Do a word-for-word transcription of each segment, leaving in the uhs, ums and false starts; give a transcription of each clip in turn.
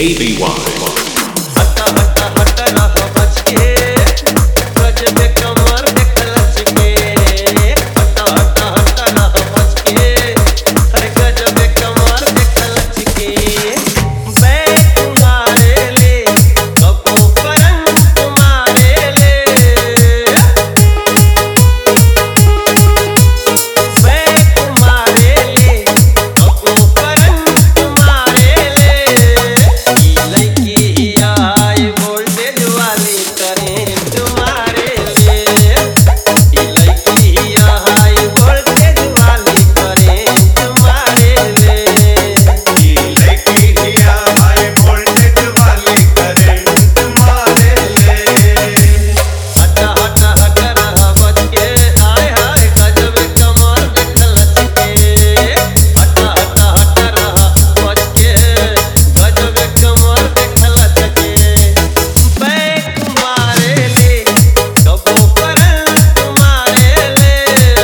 A B Y. हटा हटा हटा ना हो बच के गजबे कमर देख लच के हटा हटा हटा ना हो बच के अरे गजबे कमर देख लच के बैक मारे ले कबो करंट मारे ले बैक मारे ले कबो करंट मारे ले ई लड़की आई वोल्टेज वाली करेंट मारे ले ई लड़की आई वोल्टेज वाली करेंट मारे ले ये लड़की हिया हाई वोल्टेज वाली करंट मारे ले। हटा हटा हटा रहा बच के हाय हाय गजब कमर देख लच के हटा हटा हटा रहा बच के गजब कमर देख लच के बैक मारे ले कबो करंट मारे ले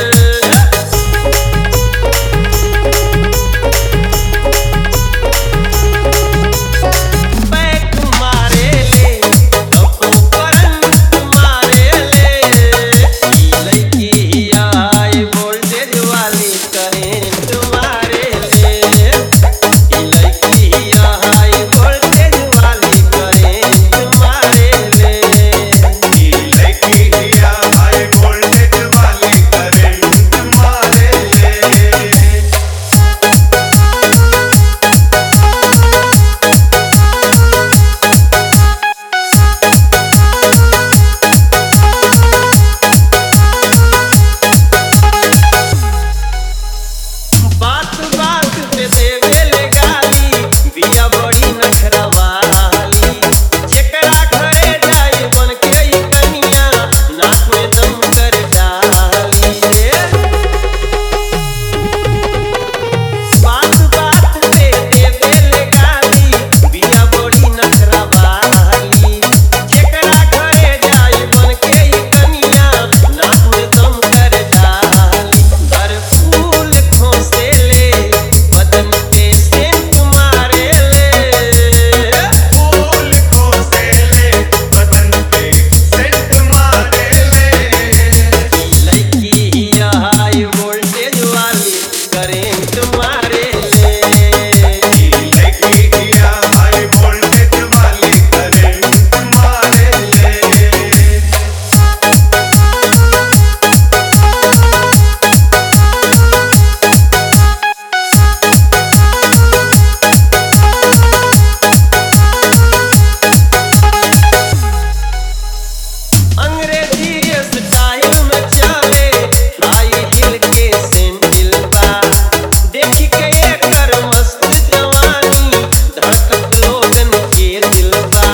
बैक मारे ले कबो करंट मारे ले ई लड़की आई वोल्टेज वाली करेंट मारे ले ई लड़की आई वोल्टेज वाली करेंट मारे ले ये लड़की हिया हाई वोल्टेज वाली करंट मारे ले। बात बात पे देवे ले गाली बिया बड़ी नखरा वाली जेकरा घरे जाई बन के ई कनिया नाक में दम कर डाली रे बात बात पे देवे ले गाली बिया बड़ी नखरा वाली जेकरा घरे जाई बन के ई कनिया नाक में दम कर डाली घर फूल खोसे ले बदन पे सेंट मारे ले फूल खोसे ले बदन पे सेंट मारे ले। ई लड़की हाई वोल्टेज वाली करेंट मारे ले ये लड़की हिया हाई वोल्टेज वाली करंट मारे ले। अंग्रेजी स्टाइल में चले हाई हिल के सैंडल बा देखी के एकर मस्त जवानी धड़कत लोगन के दिल बा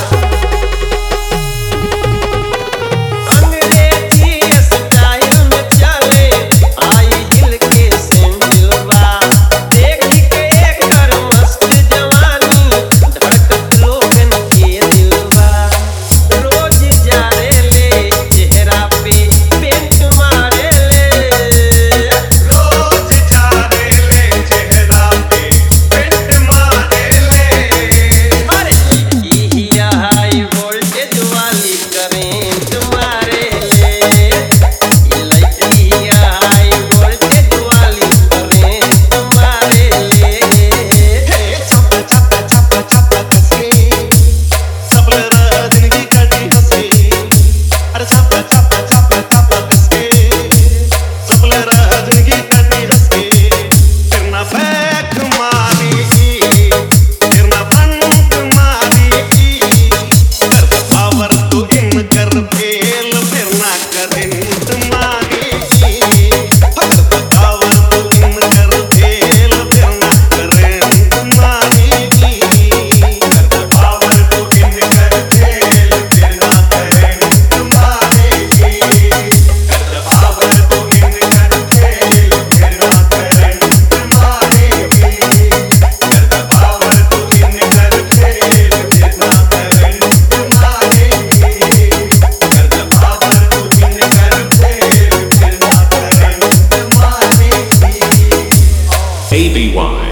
अंग्रेजी स्टाइल में चले हाई हिल के सैंडल बा देखी के एकर मस्त जवानी धड़कत लोगन के दिल बा रोज जाने ले चेहरा पे पेंट मारे ले रोज झाड़े ले चेहरा पे पेंट मारे ले। अरे लड़की हाई वोल्टेज वाली करेंट मारे ले ये लड़की हाई वोल्टेज वाली करेंट मारे ले छपा छपा छपा छपा कसके सबलरा जिंदगी कटी हंसके। अरे छपा छपा छपा छपा कसके सबलरा जिंदगी कटी हंसके। फिर ना बैक मारी फिर ना फ्रंट मारी कर दे पावर तो इन कर फेल फिर ना करंट मारी कर दे पावर तो इन कर फेल फिर ना करंट मारी कर दे पावर तो इन कर फेल फिर ना करंट मारी कर दे पावर तो इन कर फेल फिर ना करंट मारी कर दे पावर तो इन कर फेल फिर ना करंट मारी कर दे पावर तो इन कर फेल फिर ना करंट मारी। A B Y.